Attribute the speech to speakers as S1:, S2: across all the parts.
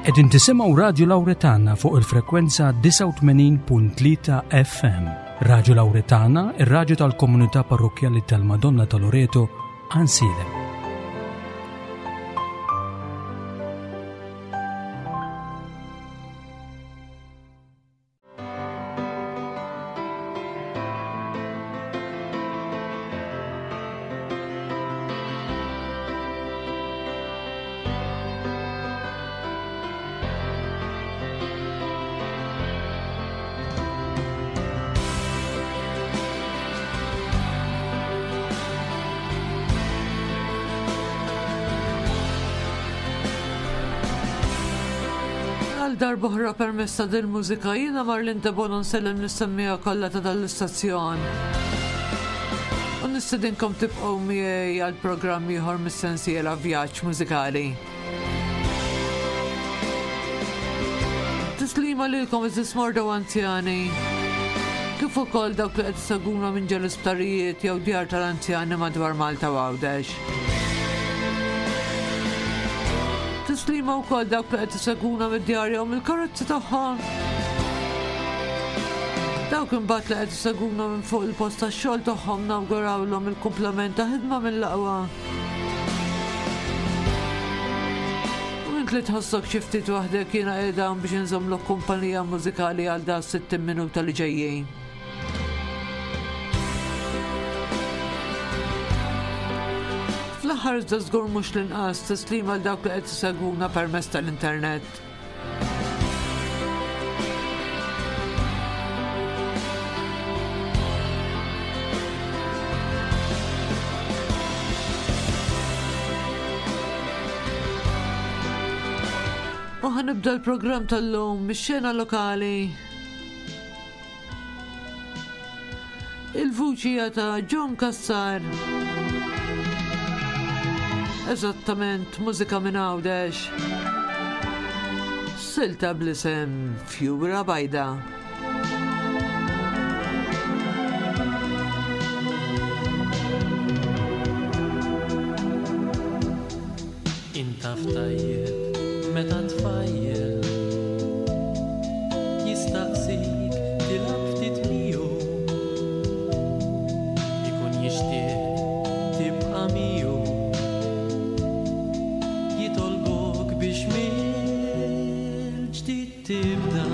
S1: Qegħdin tisimgħu Radju Lawretana fuq il-frekwenza 89.3 FM. Radju Lawretana, ir-radju tal-Komunità Parrokjali tal-Madonna ta' Loreto, Ansilem.
S2: Darbohra permessa din mużika jiena Marlin Debon nsellem nissemmija kollha ta' dal-istazzjon. U nistedinkom tibqgħu miegħi għal programm ieħor mis-sensiela vjaġġ mużikali. Tislima lilkom iżis morda u anzjani. Kif ukoll dawk li qed iseguna minn ġel isptarijiet jew djar tal-anzjani madwar Malta u Għawdex. Tislima wkoll dawk li qed iseguna mid-djar jew mill-karozzi tagħhom. Dawk imbagħad li qed iseguna minn fuq il-post tax-xogħol tagħhom nawgurawlhom il-kumplament ta' ħidma mill-aqwa. U int li tħossok xi ftit waħdek jiena qiegħda biex inżommlok kumpanija mużikali għal da 60 minuta li ġejjin. Fl-aħħar iżda żgur mhux l-inqas tislima għal dawk li qed isegwuna permezz tal-internet. U ħanibda l-programm tal-lum mix-xena lokali. Il-vuċija ta' John Kassar. Eżattament, mużika minn Għawdex. Silta bl-isem Fjura Bajda.
S3: Inta ftajjeb meta tfajjeb jistaqsik tilab ftit miegħu ikun jixtieq tibqa' miegħu biex mill-ġdid tibda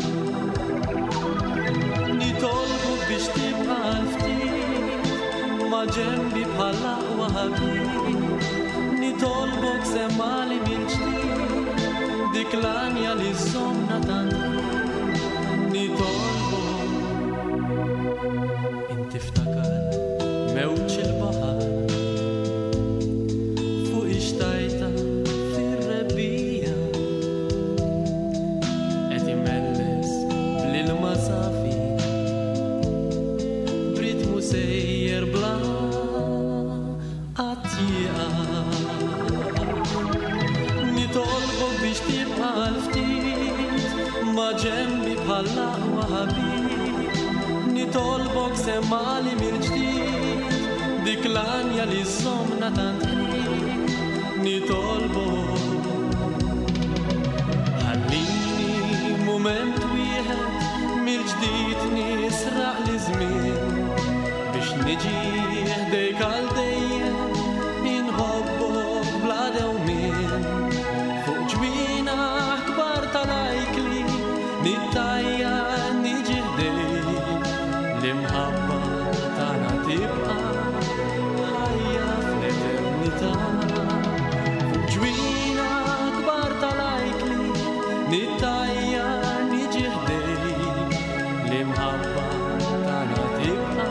S3: nitolbuk biex tibqa' ftit ma' ġenbi bħal aqwa ħabib nitolbuk semmali mill-ġdid dik l-anja li żommna tant nitolbuk inti ftakar mewġ il-baħar fuq ixtajta sejjer bla għatija nitolbok biex tibqa' ftit ma' ġenbi bħal aqwa ħabib nitolbok semmali mill-ġdid dik l-anja li żommna tant nitolbok ħallini mument wieħed mill-ġdid nisraq li żmien niġi ħdejk għal dejjem inħobbok bla dewmien fuq ġbina kbar tal-ajkli nittajja niġi ħdejk l-imħabba tagħna tibqa' ħajja fl-eternità fuq ġbina kbar tal-ajkli nittajja niġi ħdejk l-imħabba tagħna tibqa'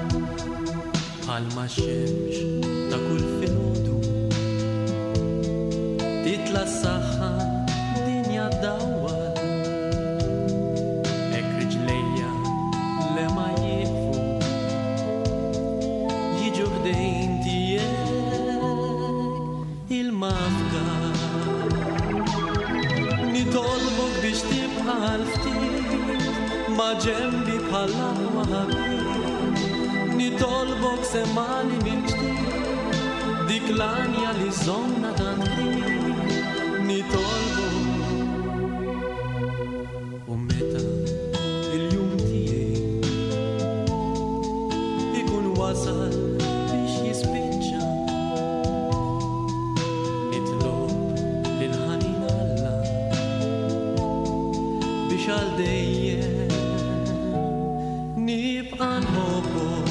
S3: bħalma x-xemx ta' kull filgħodu la saħħa dinja dawwa ek riġlejja le ma jieqfu jiġu ħdejn tiegħek il-mafka nitolbok biex tibqa' l-ftit ma' ġembi bħala ħabib nitolbok semani mill-ġdid dik l-anja li żomna tanti nitolbok u meta il-jum tiegħi ikun wasal biex jispiċċa nitlob lil ħanin Alla biex għal dejjem nibqa' nħobbok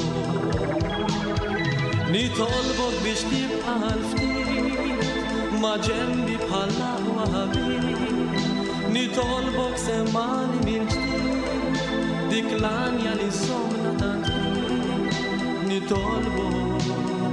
S3: nitolbok biex tibqa' l-ftit ma' ġembi bħala ħabib nitolbok semani mill-ġdid dik l-anja li żomna tanti nitolbok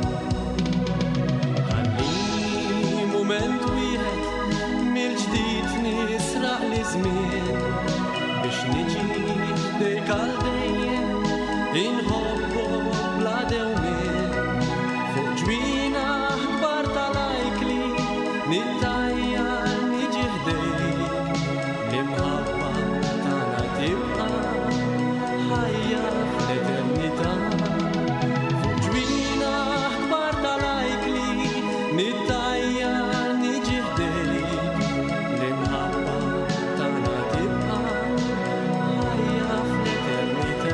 S3: ħalli mument wieħed mill-ġdid nisraq li żmien biex niġi dik għal dejjem inħobbok bla dewmien fuq ġwina kbar tal-ajkli nittajja niġi ħdejk l-imħabba tagħna tibqa' ħajja fl-eternità fuq ġwina kbar tal-ajkli nittajja niġi ħdejk l-imħabba tagħna tibqa' ħajja fl-eternità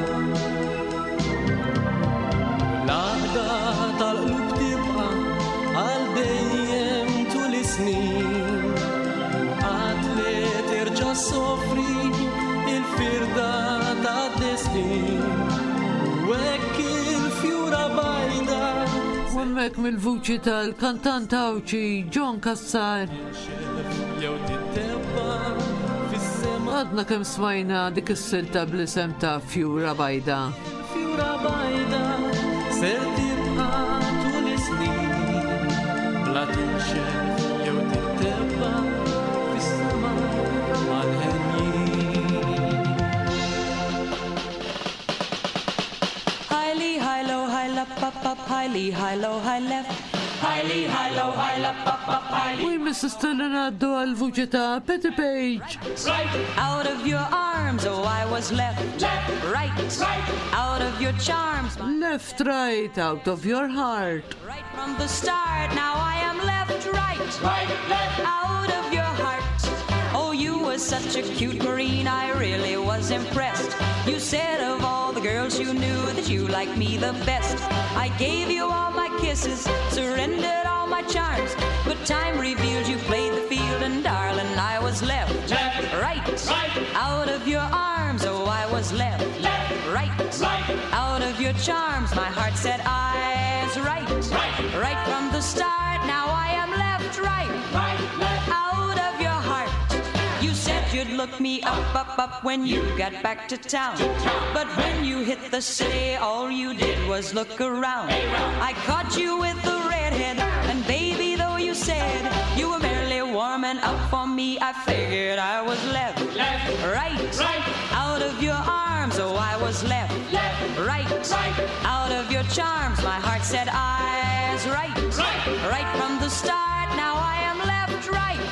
S3: l-għaqda tal-qlub tibqa' għal dejjem tul is-snin qatt li terġa' soffri il-firda tad-destin u hekk il-fjura bajda
S2: U hemmhekk mill-vuċi tal-kantant Awċi John Cassar.
S3: jew tittebba fis-sema
S2: Għadna kemm smajna dik is-silta bl-isem ta' Fjura Bajda.
S3: fjura bajda ser tibqa' tul is-snin bla tinxef jew tittebba fis-sema mal-ħenjin
S4: High lee, high low, high lap, up, up, high lee, high low, high left. High lee, high low, high lap, up, high lee.
S2: U jmiss istella ngħaddu għal-vuċi ta' Petty Page.
S4: Out of your arms, oh, I was left, right, out of your charms,
S2: Left, right, out of your heart.
S4: right from the start. Now I am left, right, out of your heart. Oh, you were such a cute Marine, I really was impressed. You said of all the girls you knew that you liked me the best. I gave you all my kisses, surrendered all my charms, but time revealed you played the field, and darling, I was left, right, out of your arms. Oh, I was left, right, out of your charms. My heart said I was right from the start. Now I am left, right, out of your heart. You said you'd look me up when you got back to town. But when you hit the city, all you did was look around. I caught you with the redhead, and baby, though you said you were merely warming up for me, I figured I was left, right, out of your arms. Oh, I was left, right, out of your charms. My heart said I was right from the start. Now I am left, right,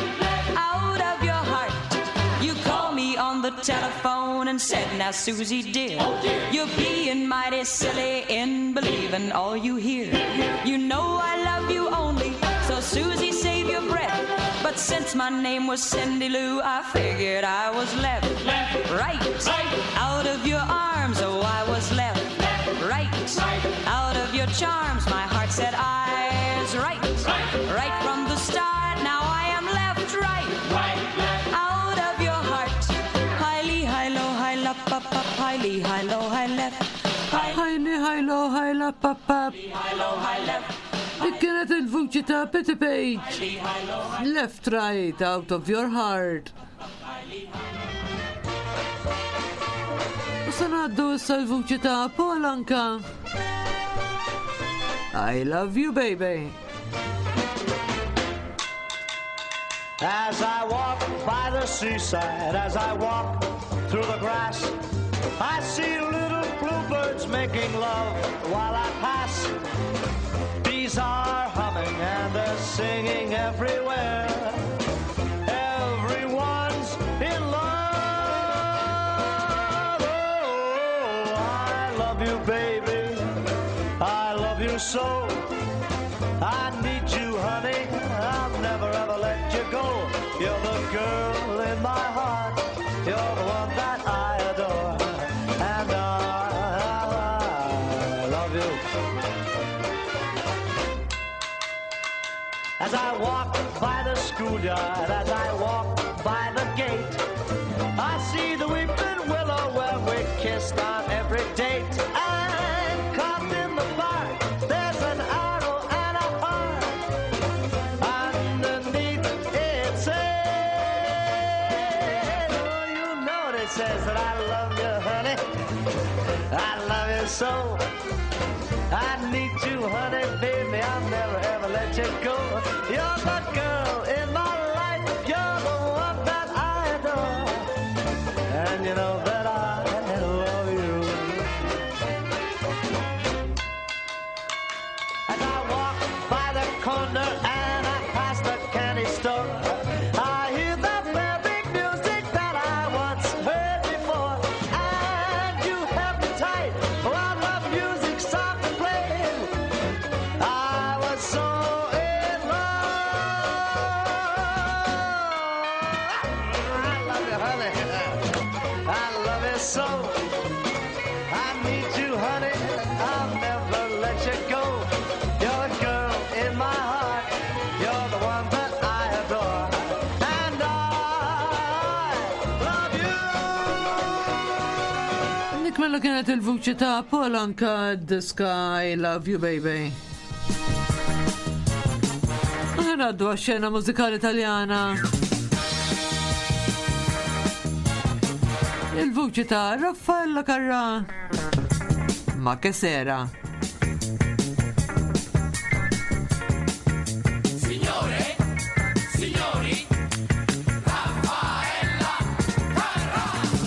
S4: out of your heart. You called me on the telephone and said, now Susie dear, you're being mighty silly in believing all you hear. You know I love you only, so Susie save your breath. But since my name was Cindy Lou, I figured I was left, right, out of your arms. Oh, I was left, right, out of your charms. My heart said I was right from the start. Now I am left, right, out of your heart. High lee, high low, high lap, up, high lee, high low, high left.
S2: High lee, high low, high lap, up.
S4: High low, high left.
S2: Dik kienet il-vuċi ta' Petty Page. Left, right, out of your heart. U sanaddu issa l-vuċi ta' Paul Anka. I love you, baby.
S5: As I walk by the seaside, as I walk through the grass, I see little bluebirds making love while I pass. Bees are humming and they're singing everywhere. Everyone's in love. Oh, I love you, baby. I love you so. I need you, honey. I'll never ever let you go. You're the girl in my heart. You're the one that I adore. And I love you. As I walk by the schoolyard, as I walk by the gate, I see the weeping willow where we kissed on every date. And caught in the bark, there's an arrow and a heart. Underneath it says, oh, you know it says that I love you, honey. I love you so. I need you, honey, baby. I'll never ever let you go. You're the girl in my life. You're the one that I adore. And you know that I love you. As I walk by the corner and I pass the candy store, I hear the very music that I once heard before. And you held me tight while the music stopped playing. I was so in love. I love you, honey. I love you so. I need you, honey. I'll never let you go. You're a girl in my heart. You're the one that I adore. And I love you.
S2: Nikmella kienet il-vuċi ta' Paul Anka diska I Love You Baby. Għaddu għaxxena mużikali italjana. Il-vuċi ta' Raffaella Carrà. Ma che sera.
S3: Signore, signori, Raffaella Carrà.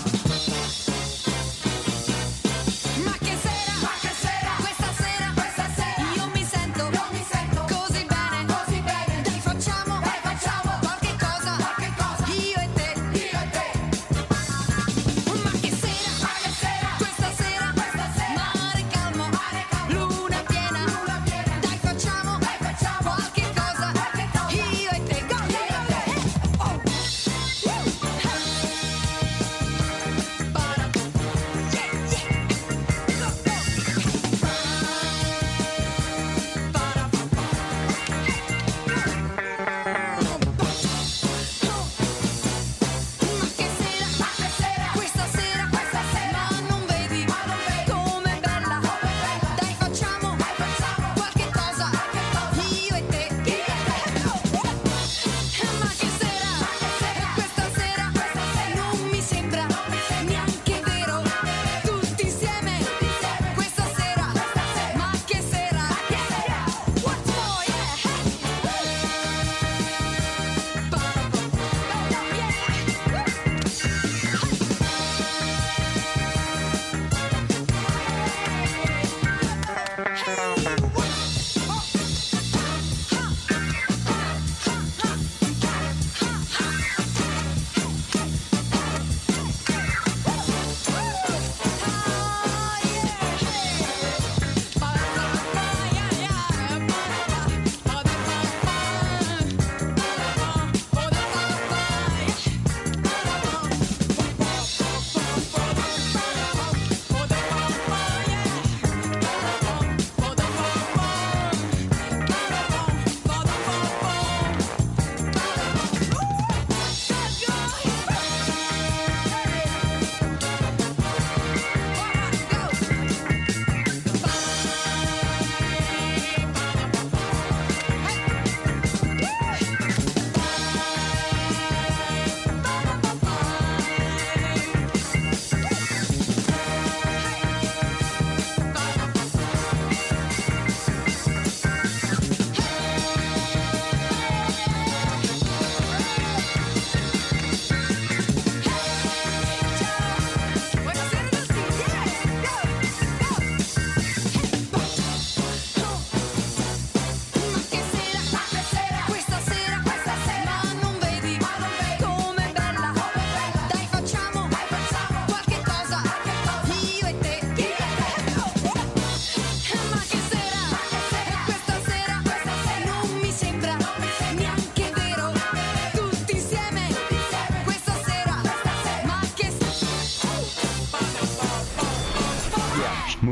S6: Ma che sera, questa sera, io mi sento così bene, dai facciamo qualche cosa, io e te. Ma che sera, questa sera, mare calmo,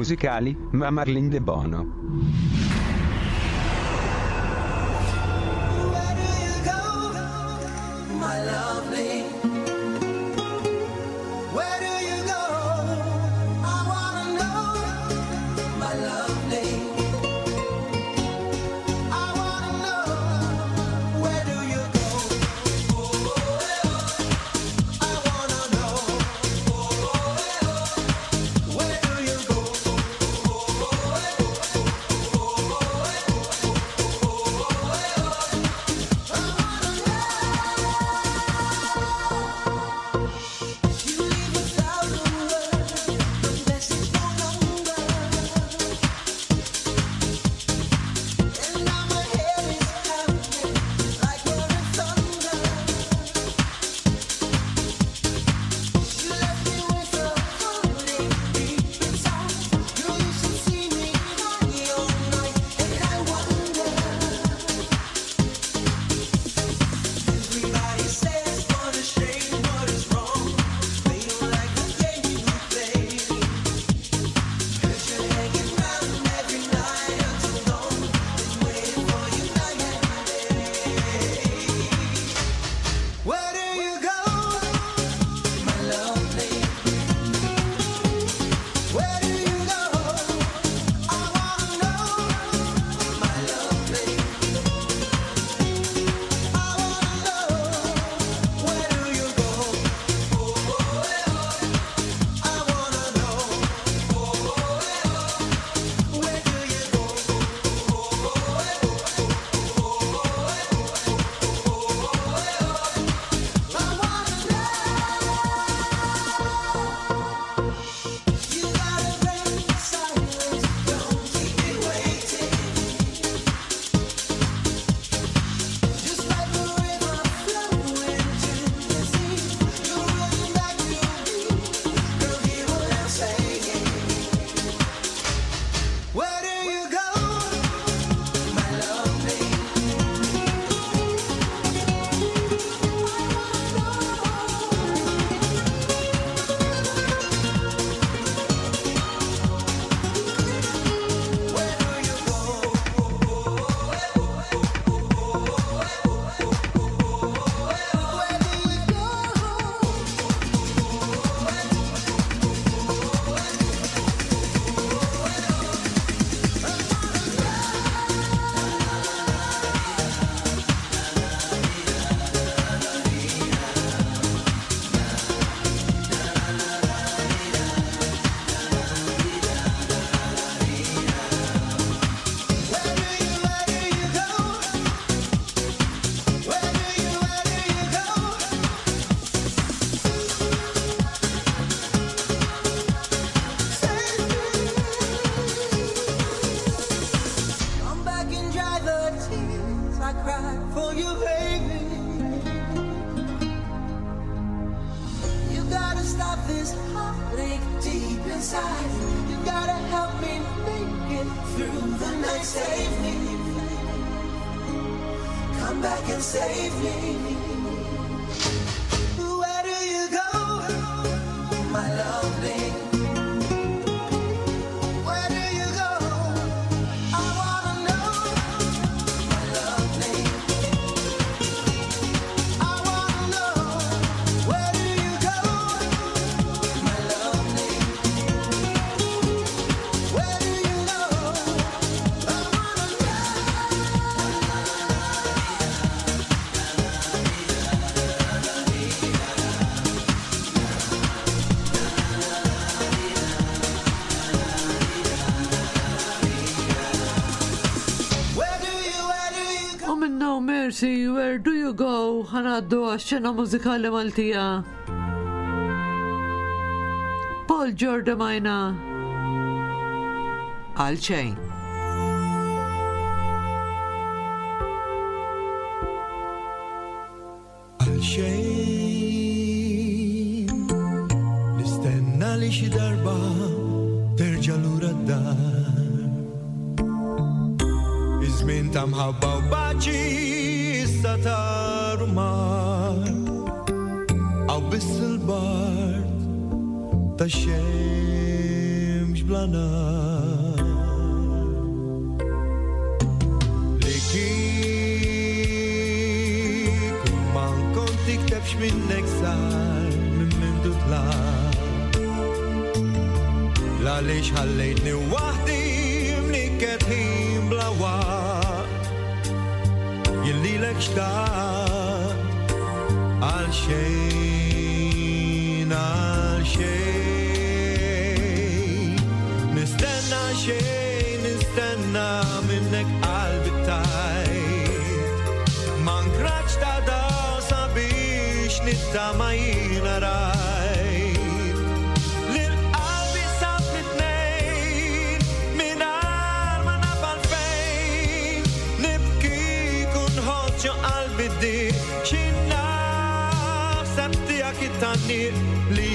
S7: musicali, ma Marlene De Bono.
S2: Mercy, where do you go? Ħanaddu għax-xena mużikali Maltija. Paul Jordan majna. Għalxejn.
S8: Għalxejn nistenna li xi darba terġa' lura d-dar. Iż-żmien ta' mħabba u baċi tar mar Aw biss il-bard ta' xemx blanar Liki Kumman konti ktebx minnek sar Min tla La lix ħallejtni wahdi Mnikket ħin bla waqt Jilli lek xtaqt Għal xejn Nistenna minnek qalbi tajt Man kraċ ta' daw sabiex nittama jina rajt Lil-qalbi sab mitnejn Minar ma nafal fejn Nibki kun ħoċċo qalbi di Xinna sebtija kittanni li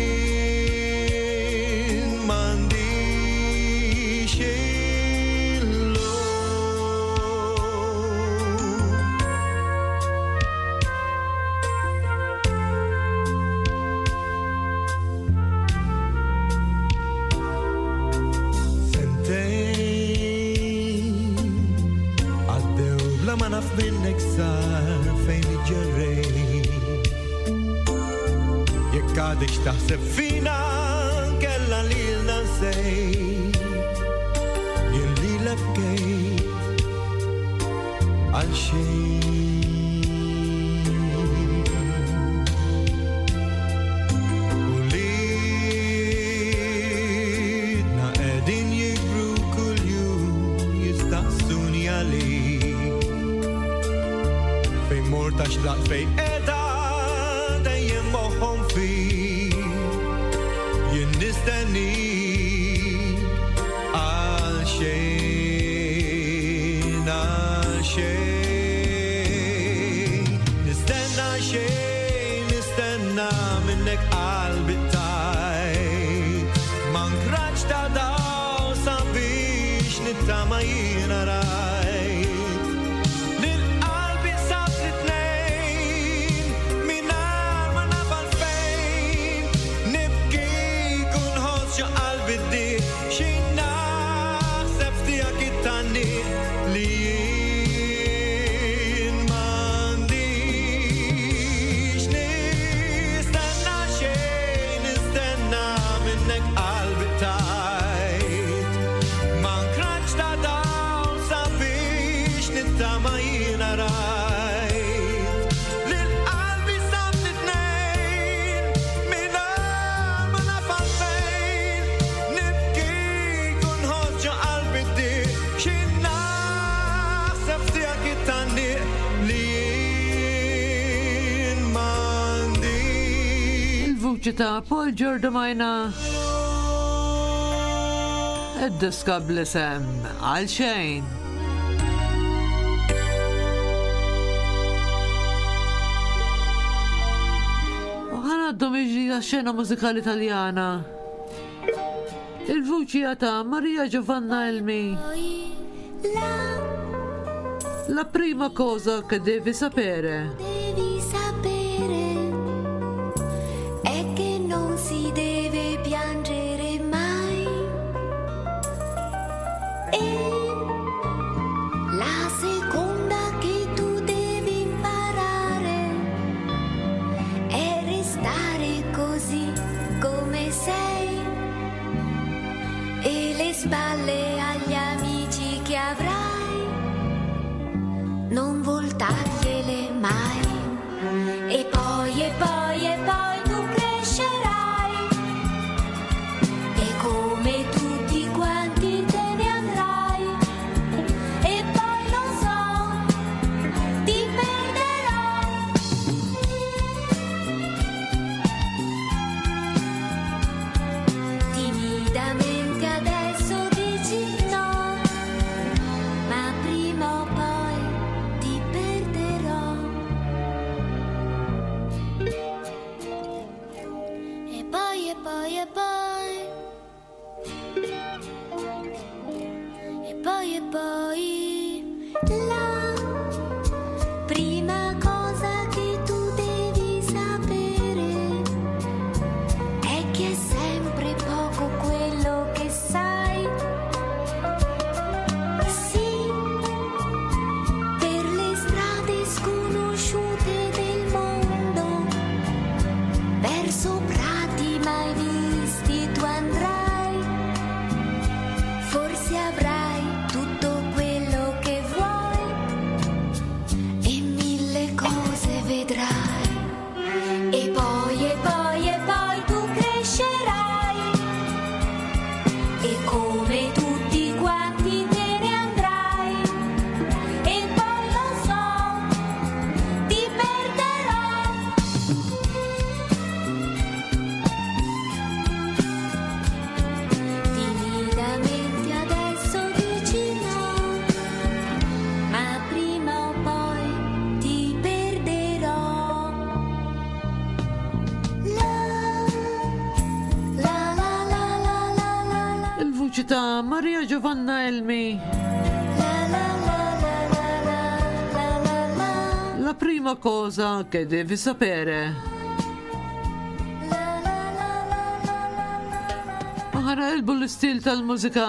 S8: minnek sar fejn iġġerrej Jekk għadek xtaħseb fina kella lilna nsej Jien li lefkejt għal xejn U lidna qegħdin jikbru kull jum jistaqsuni għalik Morta xlaq fej edha dejjem moħħom fi Jien nistenni għal xejn Nistenna minnek qalbi tajt Man kraċ ta' daw sabiex nittama jina rajt
S2: ta' Paul Giordamina id-diska bl-isem Għal xejn U ħanaddu miġi għax-xena mużikali Italjana il-vuċi ta' Maria Giovanna Elmi La prima cosa che devi sapere
S9: si deve piangere mai e la seconda che tu devi imparare è restare così come sei e le spalle agli amici che avrai non voltargliele mai e poi tu crescerai come tutti quanti te ne andrai e poi non so ti perderò timidamente adesso dici no ma prima o poi ti perderò e poi la prima cosa che tu devi sapere è che è sempre poco quello che sei
S2: Giovanna Elmi. La prima cosa che devi sapere. Ħaraqilbu l-istil tal-mużika.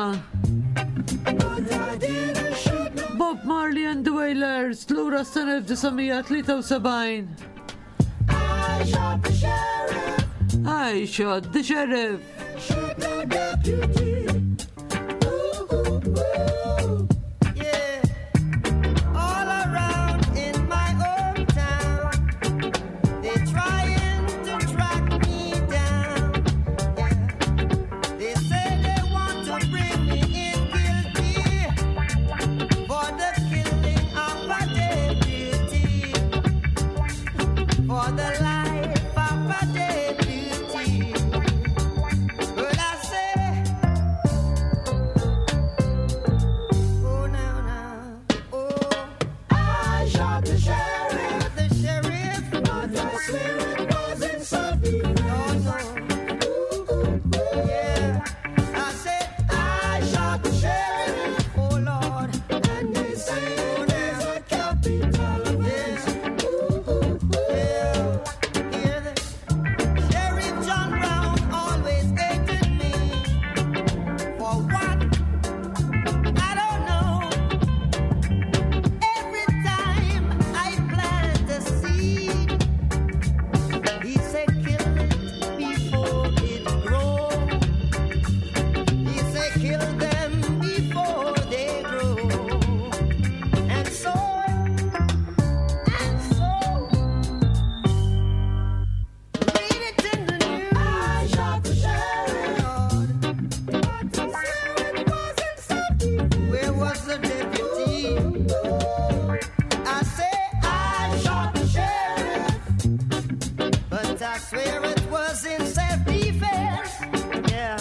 S2: Bob Marley and the Wailers, lura s-sena 1973. I shot the sheriff.
S10: Yeah, all around in my own town, they're trying to track me down. Yeah, they say they want to bring me in guilty for the killing of a deputy, for the life of a deputy. But I say, oh now, oh, I shot the sheriff, but I swear it wasn't self-defense. No, yeah, I said I shot the sheriff, oh Lord, and they say there's a capital offense. Yeah, hear this? Sheriff John Brown always hated me. For what? I don't know. Every time I plant a seed, he said kill it before it grows. He said kill them before they grow. And so, read it in the news. I shot the sheriff, Lord, but I swear it wasn't self-defense. Where was the deputy? I say I shot the sheriff, but I swear it was in self-defense. Yeah.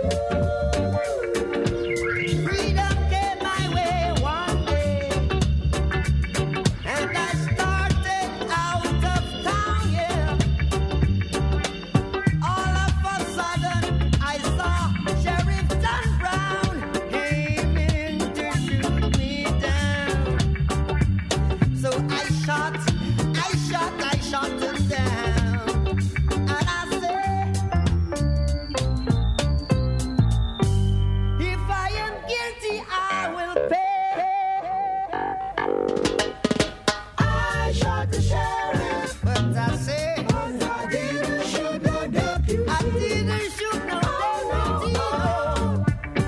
S10: Freedom came my way one day, and I started out of town, yeah. All of a sudden, I saw Sheriff John Brown aiming to shoot me down. So I shot him down. And I said, if I am guilty, I will pay. I shot the sheriff, but I say, I didn't shoot no deputy. I didn't shoot no deputy. No.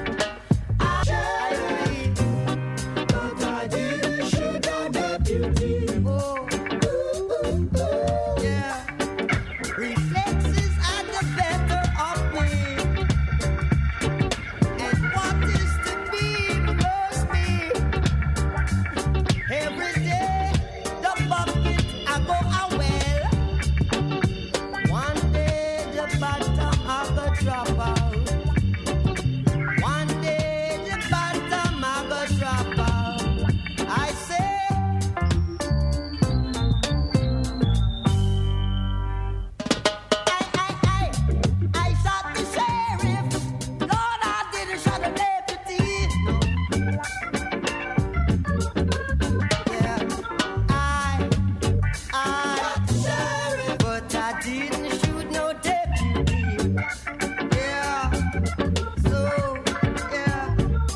S10: I did, but I didn't shoot no deputy. Oh, yeah. Reflexes are the better of me, and what is to be must be. Every day the bucket I go a well. One day the bottom I go drop out. One day the bottom I go drop out. I say, I shot the sheriff. Lord, I didn't shot the deputy. No. Yeah, I shot the sheriff, but I didn't shoot no deputy. Yeah, so yeah.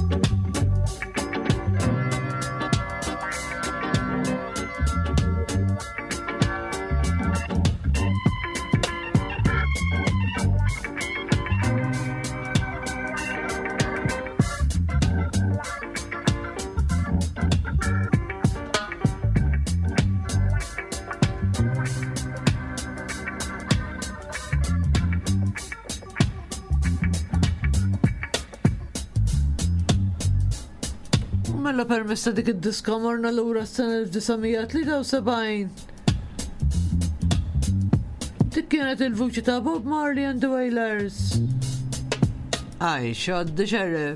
S2: Mela permessa dik id-diska morna lura s-sena 1973. Dik kienet il-vuċi ta' Bob Marley and the Wailers. I shot the sheriff.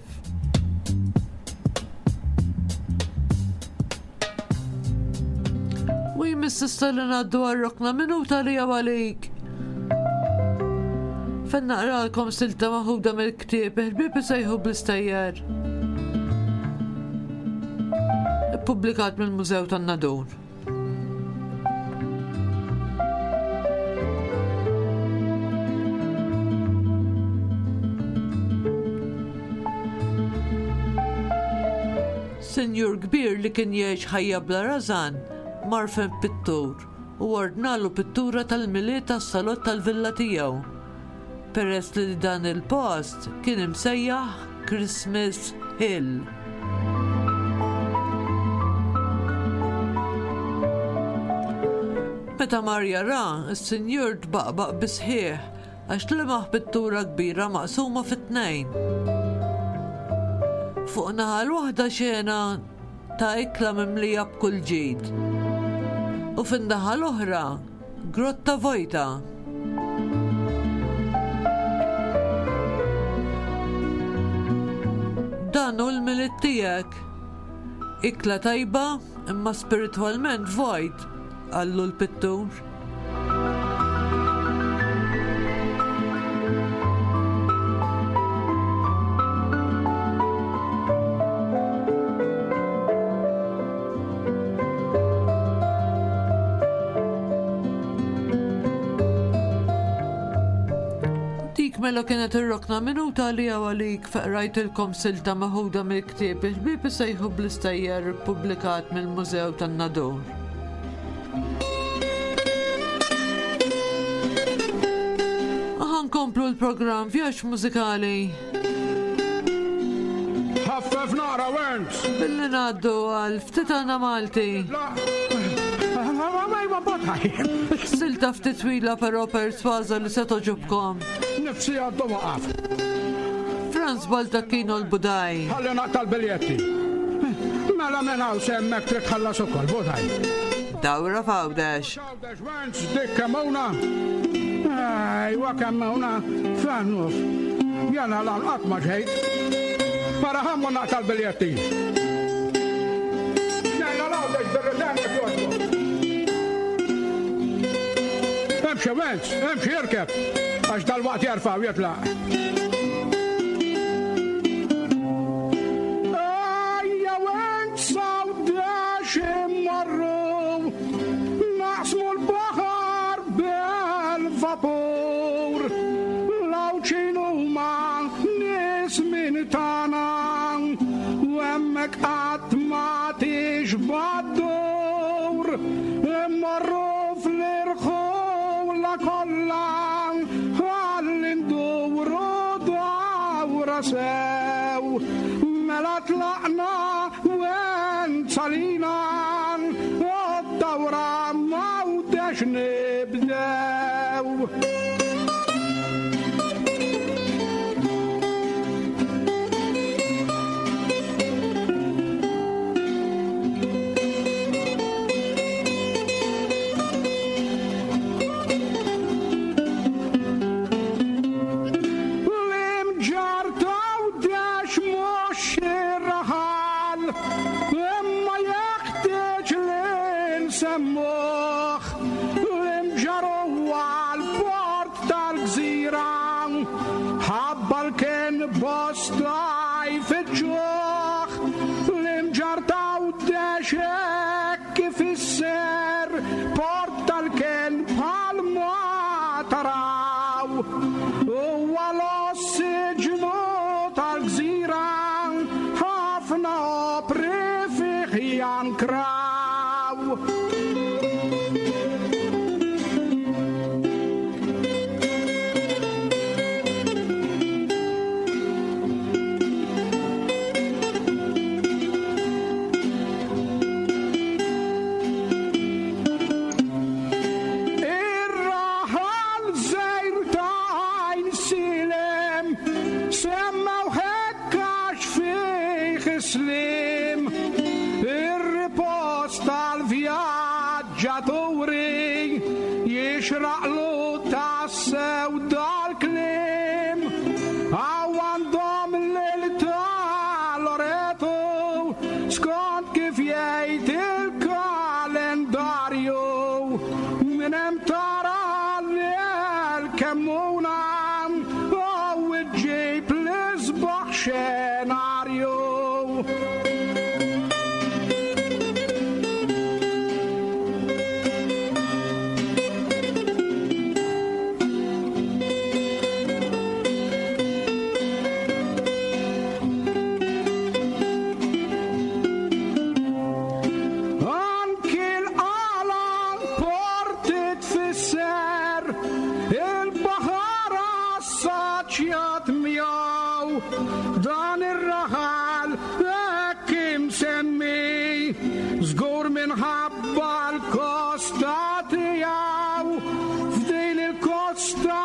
S2: Wi Mr. Stalin għaddu għarrokna minuta li għawalik. Fenna qralkom silta maħuda mill-ktieb il-bibi sejħu bl-istajjar. Ippubblikat mill-Mużew tan-Nadur. Senjur kbir li kien jgħix ħajja bla rażan marfem pittur u ordnalu pittura tal-miliet tas-salott tal-villa tiegħu. Peress li dan il-post kien imsejjaħ Christmas Hill. Meta Marja ra, is-Sinjur tbaqbaq bisħieħ għax tlemaħ pittura kbira maqsuma fit-tnejn. Fuq naħa l-waħda xena ta' ikla mimlija b'kull ġid. U fin-naħa l-oħra grotta vojta. Dan hu l-miliet tiegħek. Ikla tajba imma spiritwalment vojt, qallu l-pittur. Mela kienet ir-rokna minuta li għalik rajtilkom silta maħuda mill-ktieb il-ħbieb isejħu bl-istajjer publikat mill-Mużew tan-Nadur. Ħankomplu l-programm vjaġġ mużikali.
S11: ħaffef naqra Werns!
S2: Billi ngħaddu għal ftit għana Malti. Silta ftit twila però persważa li se toġobkom.
S11: Nifsi għaddu waqaf.
S2: Franz Baltacchino l-Budaj.
S11: Ħalli naqta l-biljetti. Mela mennaw semmek trid tħallas ukoll Budaj.
S2: Dawra fawdex.
S11: Fawdex Werns dik kemmuna. Ajwa kemmuna fannuf. Jana l-qatt ma ġejt. Para ħammu naqta l-biljetti. Jana l-għawdex birritanja kjoġbu. Emxie Werns, emxie jirkeb. Għax dal-waqt jarfaw jitlaq. Ejja Werns sawdex immorru, naqsmu l-baħar bel-vapur, lawċinu ma' nis min tana, u emmek qatt ma tixbaddur, immorru fl-irħu la kolla. Sew, mela tlaqna wen salina, d-dawra mawdex nibdew. Bostaj fitġuħ l-imġartaw deċek kif isser portal kien palma taraw u għal-ossiġnu tal-gżira ħafna opri fiħjan kraw. Jixraqlu tassew dal-klim għawandom l-Loreto skont kif jgħid il-kalendarju minn tara l-kemmuna u ġib l-isbaħ xenarju. minħabba l-kosta tijaw f'din il-kosta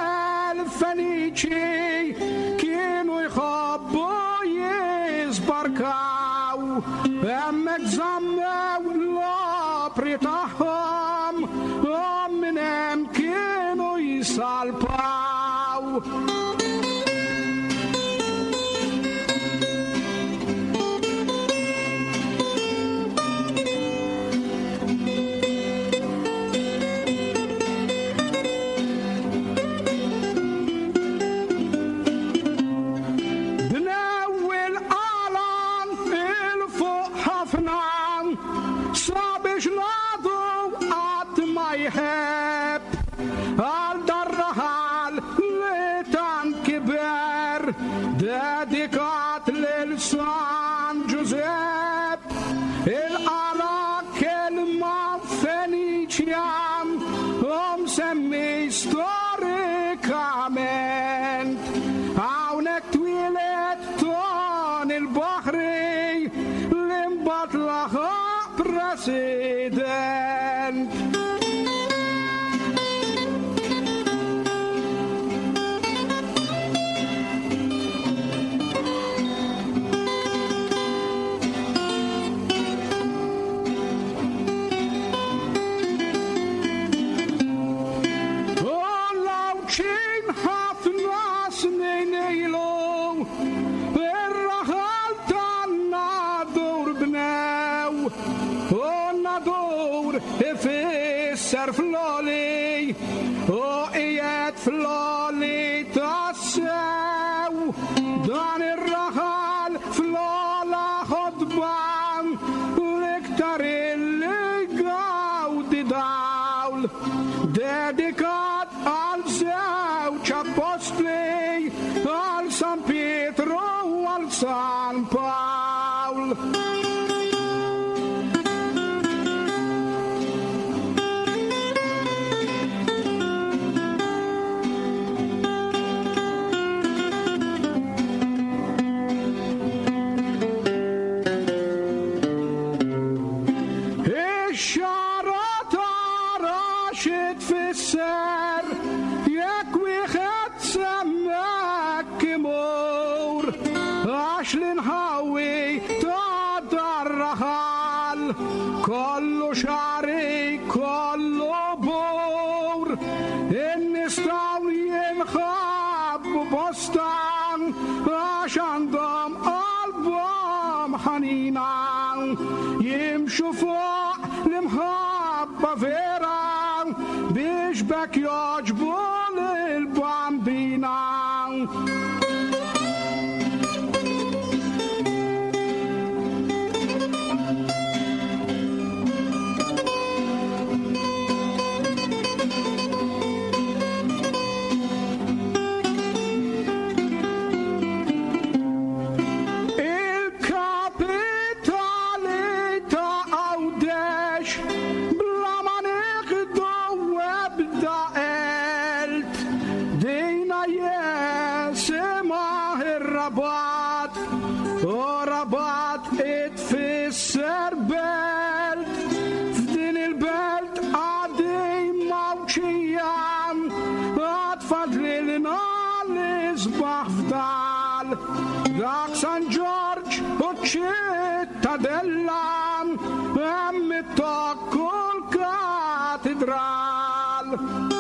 S11: il-Feniċi kienu jħobbu jizbarkaw emmek zammew l-opri taħħom minnem kienu jisalpaw. Dedicat lil San Giuseppe il-qala kelma Feniċjan semmi storikament hawnhekk twilet ton il-Baħri l-imbat laħa president. Ifisser floli u qiegħed floli tassew dan ir-raħal flola ħodban l-iktar illi gawdi dawl dedikat għal żewġ apostli għal San Pietru u għal San Pawl. Kollu xari, kollu bur, in-nistaw jinħabbu bostan, għax għandhom qalbhom ħanina, jimxu fuq l-imħabba vera, biex bekk joġbu l-bambina. Dak San George u ċittadella hemm it-tokku l-katedral.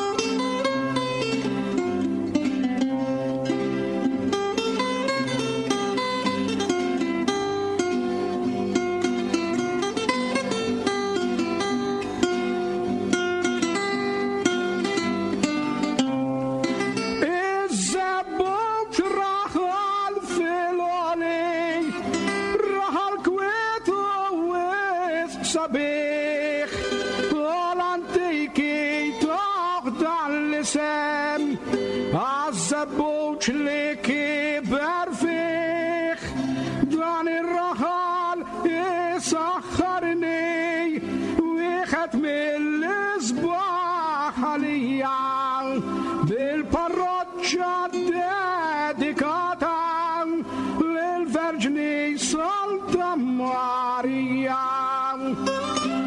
S11: Sabiħ, l-antiki toħdan l-isem, għazzabuċ li kiber fiħ, dan ir-raħal isaħħarni, wieħed mill-isbaħ għalija, bil-parroċċa dedikata l-Verġni Santa Marija.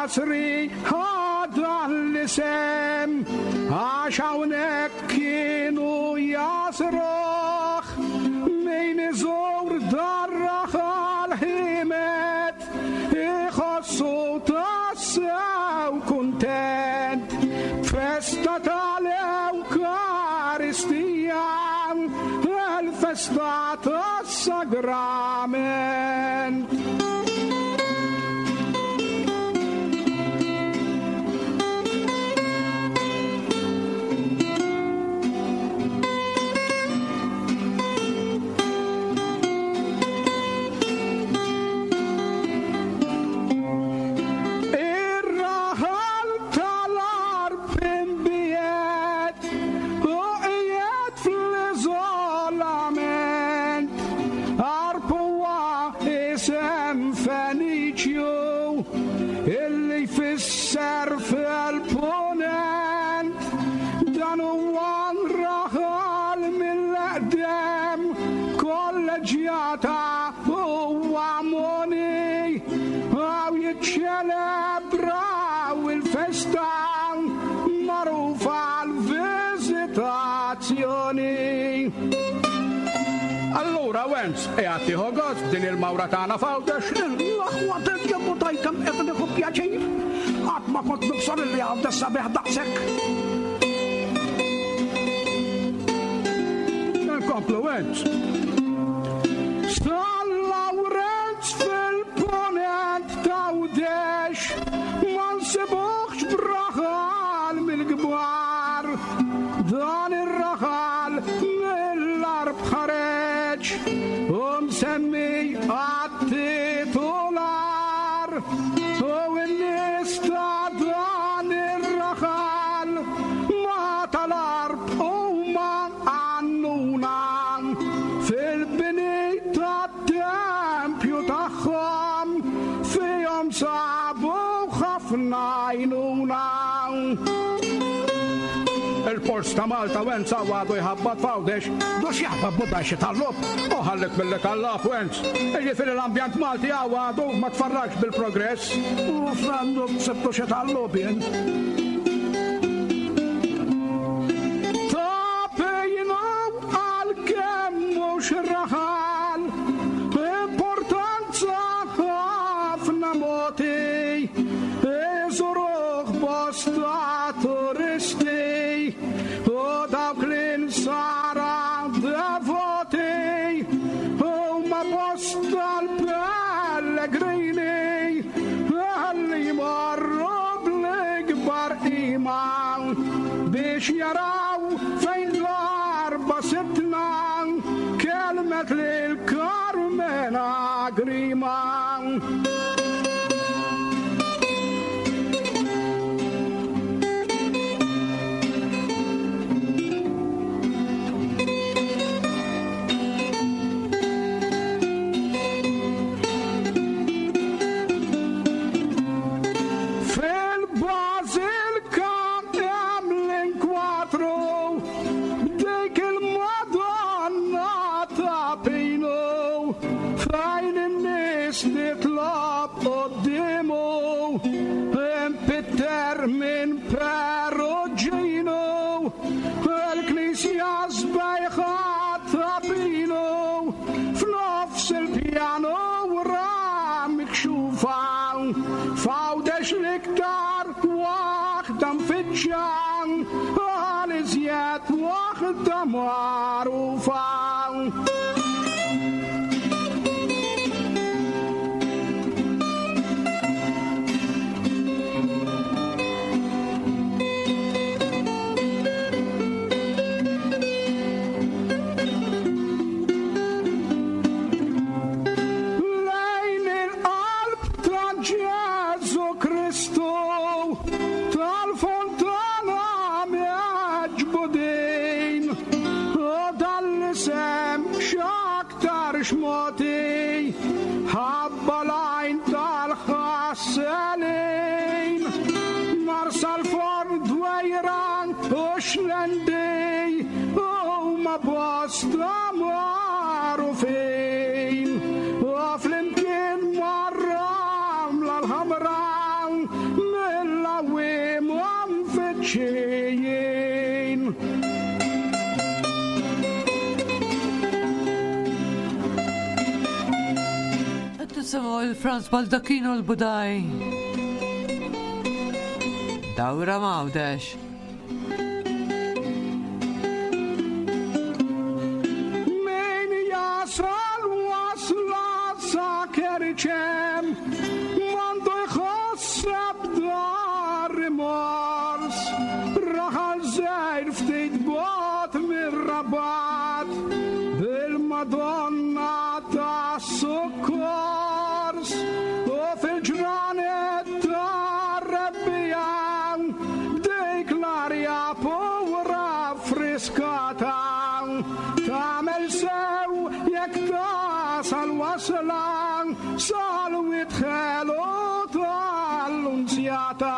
S11: Masri ħadra l-isem għax hawnhekk kienu jasruh min iżur darraħ għal-ħimet iħossu tassew kuntent festa tal-Ewkaristija l-festa tas-sagrament. Allura, Wenz, għatti ħogos din il-Mawratana Fawdex, l-aħwa t-ġemmu tajtam etniħu pjaċir, għatma kont nubsor li għabda sabiħ daqsek. Nkomplu, Wenz. San Lawrenz fil-ponent tawdex, man sebuħx braħal mil-gbar, dan ir-raħal mill-arb ħareġ, semmi għat-titular, u n-nista dan ir-raħal, ma tal-arb u ma għannuna, fil-bini tat-tempju taħħom, fihom sabu ħafna jnuna. Il-Pors ta' Malta Wenz għadu jħabbat Fawdex, dux jħabbat budaxi tal-lob, uħallek mill-li tal-lob Wenz. Ġifiri l-ambjant Malti għadu ma tfarrax bil-progress, u frandu sebtu xe tal-lob jen. Tapejnu għal-kem mux raħal, importanza ħafna moti, iżuruħ bosta turisti, Sara devoti, ma posta l-pellegrini, għalli marru bl-ikbar iman, biex jaraw fejn l-arba sibtna, kelmet li l-Karmena Griman. Min Perugino, l-Knisja zbajħat tapino, f'nofs il-pjano wara mikxufa, Fawdex l-iktar waħda mfittxan, għal-iżjed waħda magħrufa. Xmoti ħabba lajn tal-ħasselin marsa l-forn dwejran u xlendi u ma bosta marufin u flimkien marram l-ħamran ċejjien.
S2: Tisimaw il-Franz Baldacchino l-Budaj. Dawra Mawdex.
S11: Min jasal wasla sa kerċem, mandu jħossab dar rimors, raħal zejr ftit bot mir-rabat, bil-Madonna ta' sukkors, u fil-ġranet ta' rebbijan, bdejk l-arja pura friskata, tamel sew jek tasal waslan, sal witħelu tal-unzjata.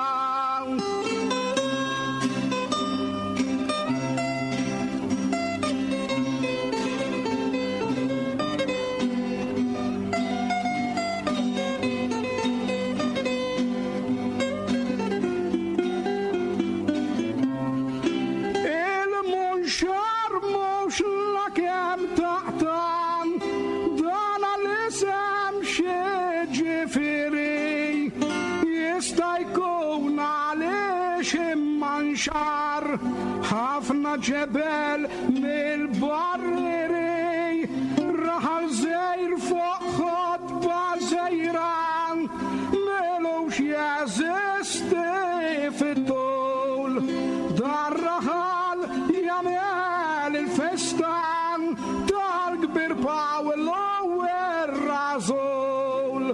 S11: Xar ħafna ġebel mill-barriri, raħal zejr fuq ħodba zejran, melux jeżisti fit-tul, dar raħal jamel il-festan tal-kbir Pawlo ir-Rażul.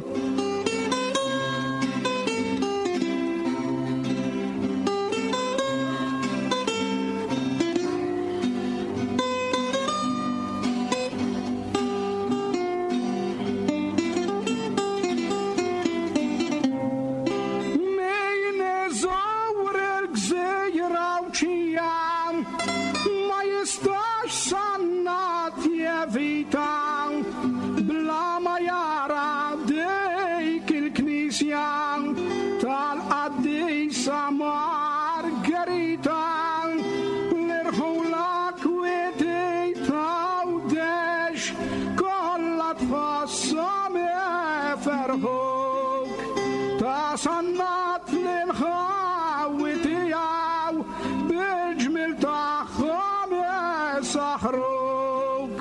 S11: Sannat l-nħawi tijaw bil-ġmil taħħom saħruk.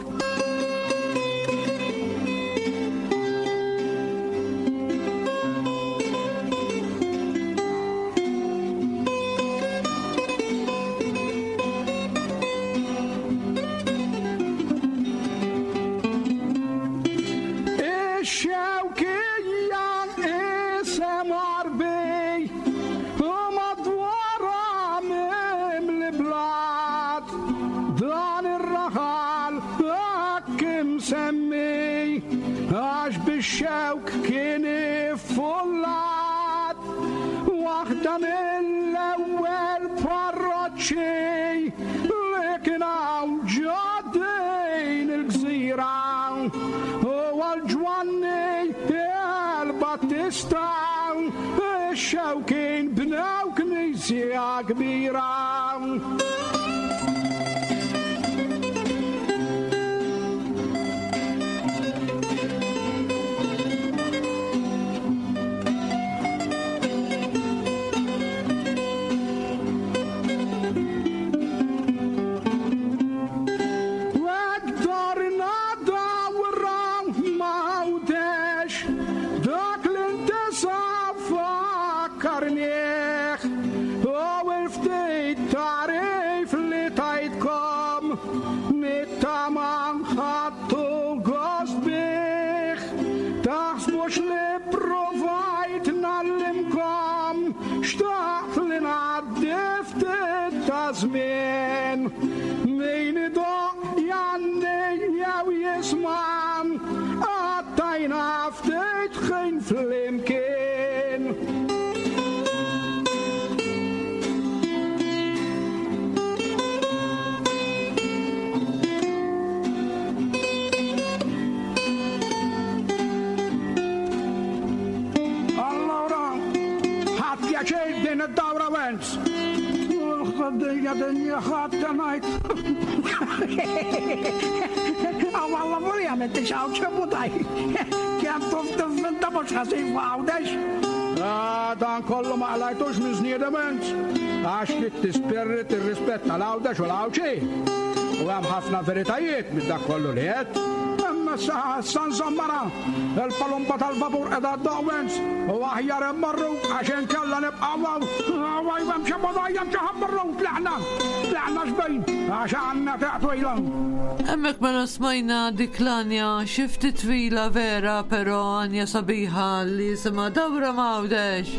S11: Xewk kien fullat, waħda mill-ewwel parroċċi li kien hawn ġoddejn il-gżira, u għal-Ġwanni il-Battista ix-xewkien bnew knisja kbira. Żmien min idoq janni jew jisman, għattajna ftit ħin flimkien. Allora, ħadd pjaċir din id-dawra Wens. الخدية دنيا خاتنايت والله مريم انت شاوت شبوطاي كان طفت من دمش خسيف وعودش دان كله ما عليتوش من زنيدة منت عشت تسبرت الرسبت العودش والعوشي وهم حفنا فريتايت بدك كله ليت اما سان زمرا البلومبة البابور ادا داوينس وهي مروا عشان كلا نبقى واي وامشي بضاي يمشي همروا طلعنا شبين عشان تعطوا إلهم
S2: Emmek mela smajna dik Lanja xifti twila vera pero Anja sabiħa li jisima Dawra Mawdex.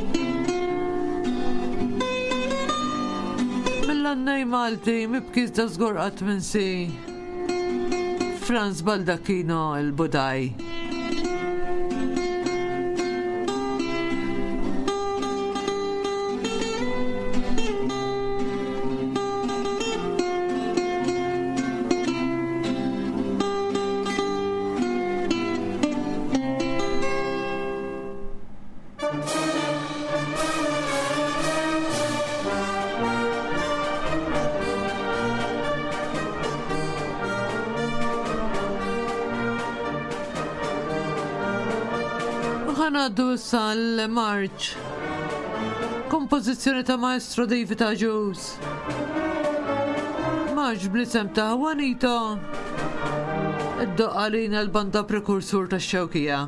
S2: Mill-annej Malti mibkiż da zgorqat minn si Franz Baldacchino il-Budaj. Ħanaddu issa l-marċ. Kompożizzjoni ta' maestro David Aġus. Marċ blisem ta' Juanito. Id-doqqa lina l-banda prekursur ta' Xewkija.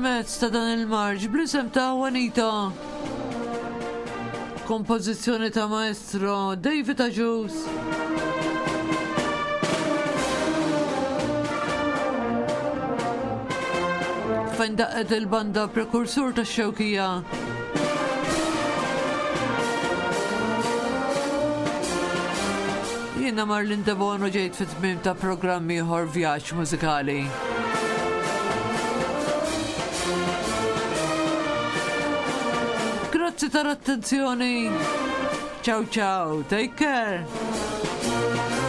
S2: permezz ta' dan il-marġ bl-isem ta' Juanita. Kompożizzjoni ta' maestro David Ajus. Fejn daqqet il-banda prekursur ta' xewkija. Jiena Marlin De Bono ġejt fit-tmiem ta' programmi ieħor vjaġġ mużikali. Grazzi tal-attenzjoni. Ciao ciao, take care.